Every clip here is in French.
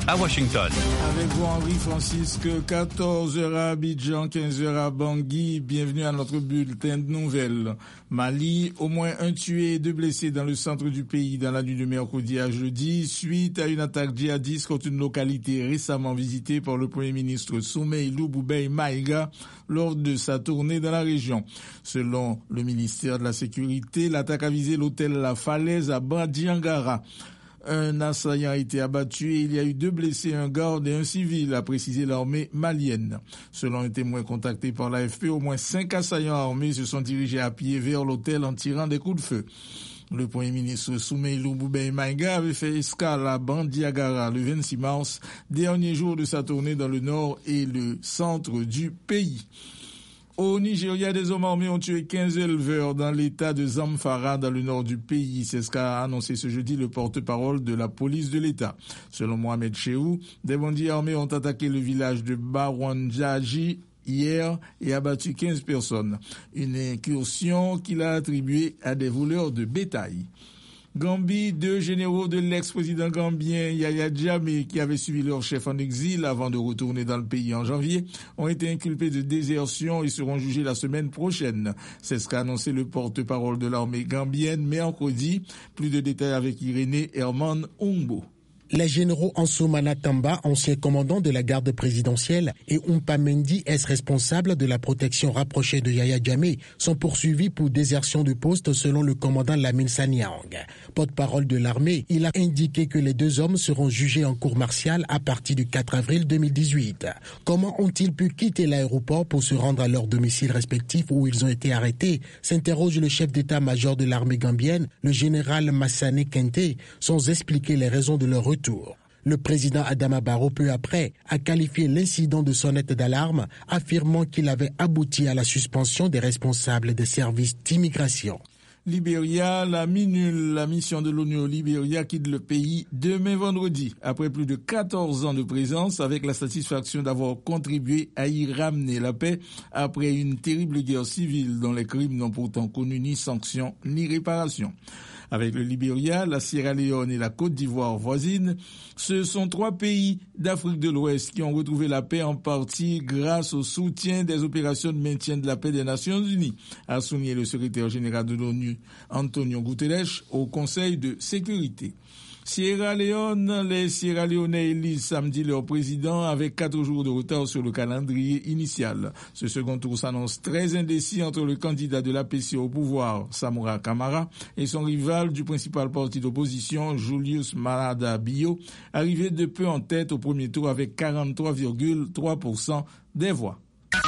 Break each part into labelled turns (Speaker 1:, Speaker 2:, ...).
Speaker 1: à Washington.
Speaker 2: Avec vous Henri Francisque, 14h à Abidjan, 15h à Bangui. Bienvenue à notre bulletin de nouvelles. Mali, au moins un tué et 2 blessés dans le centre du pays dans la nuit de mercredi à jeudi, suite à une attaque djihadiste contre une localité récemment visitée par le Premier ministre Soumeilou Boubèye Maïga lors de sa tournée dans la région. Selon le ministère de la Sécurité, l'attaque a visé l'hôtel La Falaise à Bandiangara. Un assaillant a été abattu et il y a eu 2 blessés, un garde et un civil, a précisé l'armée malienne. Selon un témoin contacté par l'AFP, au moins 5 assaillants armés se sont dirigés à pied vers l'hôtel en tirant des coups de feu. Le Premier ministre Soumeilou Boubèye Maïga avait fait escale à Bandiagara le 26 mars, dernier jour de sa tournée dans le nord et le centre du pays. Au Nigeria, des hommes armés ont tué 15 éleveurs dans l'état de Zamfara, dans le nord du pays. C'est ce qu'a annoncé ce jeudi le porte-parole de la police de l'État. Selon Mohamed Chehou, des bandits armés ont attaqué le village de Bawanjaji hier et abattu 15 personnes. Une incursion qu'il a attribuée à des voleurs de bétail. Gambie, 2 généraux de l'ex-président gambien Yaya Jammeh, qui avaient suivi leur chef en exil avant de retourner dans le pays en janvier, ont été inculpés de désertion et seront jugés la semaine prochaine. C'est ce qu'a annoncé le porte-parole de l'armée gambienne mercredi. Plus de détails avec Irénée Herman Umbo.
Speaker 3: Les généraux Ansoumana Tamba, ancien commandant de la garde présidentielle, et Oumpa Mendy, ex-responsable de la protection rapprochée de Yaya Jammeh, sont poursuivis pour désertion de poste selon le commandant Lamine Sanyang. Porte-parole de l'armée, il a indiqué que les 2 hommes seront jugés en cour martiale à partir du 4 avril 2018. Comment ont-ils pu quitter l'aéroport pour se rendre à leur domicile respectif où ils ont été arrêtés, s'interroge le chef d'état-major de l'armée gambienne, le général Massané Kente, sans expliquer les raisons de leur retour. Le président Adama Barrow, peu après, a qualifié l'incident de sonnette d'alarme, affirmant qu'il avait abouti à la suspension des responsables des services d'immigration.
Speaker 2: Libéria, la MINUL, la mission de l'ONU au Libéria, quitte le pays demain vendredi, après plus de 14 ans de présence, avec la satisfaction d'avoir contribué à y ramener la paix après une terrible guerre civile dont les crimes n'ont pourtant connu ni sanction ni réparation. Avec le Libéria, la Sierra Leone et la Côte d'Ivoire voisines, ce sont 3 pays d'Afrique de l'Ouest qui ont retrouvé la paix en partie grâce au soutien des opérations de maintien de la paix des Nations Unies, a souligné le secrétaire général de l'ONU, Antonio Guterres, au Conseil de sécurité. Sierra Leone, les Sierra Leonais élisent samedi leur président avec 4 jours de retard sur le calendrier initial. Ce second tour s'annonce très indécis entre le candidat de l'APC au pouvoir, Samora Camara, et son rival du principal parti d'opposition, Julius Maada Bio, arrivé de peu en tête au premier tour avec 43,3% des voix.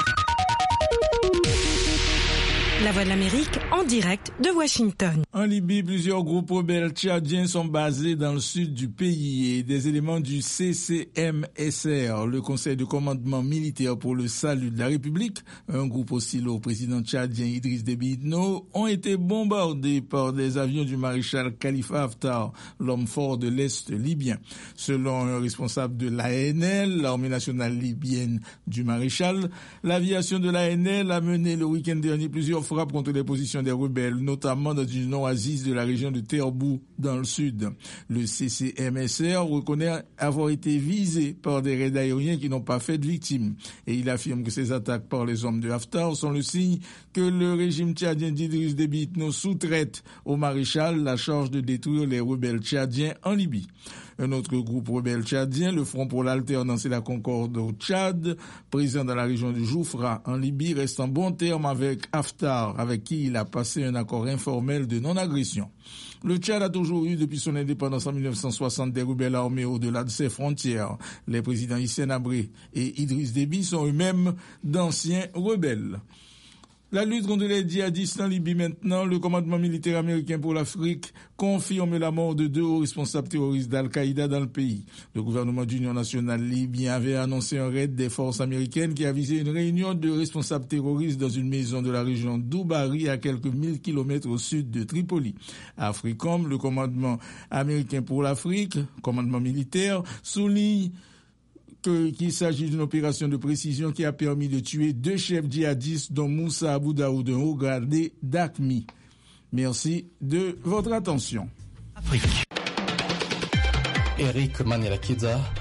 Speaker 4: La Voix de l'Amérique en direct de Washington.
Speaker 2: En Libye, plusieurs groupes rebelles tchadiens sont basés dans le sud du pays et des éléments du CCMSR, le Conseil de commandement militaire pour le salut de la République, un groupe hostile au président tchadien Idriss Déby Itno, ont été bombardés par des avions du maréchal Khalifa Haftar, l'homme fort de l'Est libyen. Selon un responsable de l'ANL, l'armée nationale libyenne du maréchal, l'aviation de l'ANL a mené le week-end dernier plusieurs frappe contre les positions des rebelles, notamment dans une oasis de la région de Terbou, dans le sud. Le CCMSR reconnaît avoir été visé par des raids aériens qui n'ont pas fait de victimes. Et il affirme que ces attaques par les hommes de Haftar sont le signe que le régime tchadien d'Idriss Déby Itno sous-traite au maréchal la charge de détruire les rebelles tchadiens en Libye. Un autre groupe rebelle tchadien, le Front pour l'Alternance et la Concorde au Tchad, présent dans la région de Joufra en Libye, reste en bon terme avec Haftar, avec qui il a passé un accord informel de non-agression. Le Tchad a toujours eu, depuis son indépendance en 1960, des rebelles armés au-delà de ses frontières. Les présidents Hissène Habré et Idriss Déby sont eux-mêmes d'anciens rebelles. La lutte contre les djihadistes en Libye maintenant, le commandement militaire américain pour l'Afrique confirme la mort de 2 hauts responsables terroristes d'Al-Qaïda dans le pays. Le gouvernement d'union nationale libyen avait annoncé un raid des forces américaines qui a visé une réunion de responsables terroristes dans une maison de la région d'Oubari à quelques 1000 kilomètres au sud de Tripoli. Africom, le commandement américain pour l'Afrique, commandement militaire, souligne qu'il s'agit d'une opération de précision qui a permis de tuer 2 chefs djihadistes, dont Moussa Abou Daoud, un haut gradé d'AQMI. Merci de votre attention.
Speaker 1: Afrique.
Speaker 5: Eric Manelakiza.